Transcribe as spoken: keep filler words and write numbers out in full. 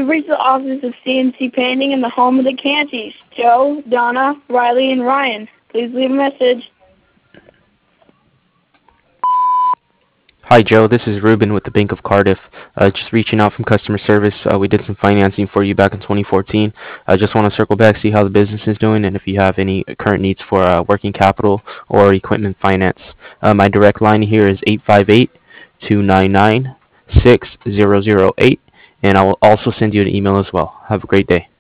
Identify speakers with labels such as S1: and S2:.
S1: You've reached the office of C N C Painting in the home of the Cantys. Joe, Donna, Riley, and Ryan. Please leave a message.
S2: Hi Joe, this is Ruben with the Bank of Cardiff. Uh, just reaching out from customer service. Uh, we did some financing for you back in twenty fourteen. I just want to circle back, see how the business is doing, and if you have any current needs for uh, working capital or equipment finance. Uh, my direct line here is eight five eight, two nine nine, six zero zero eight, and I will also send you an email as well. Have a great day.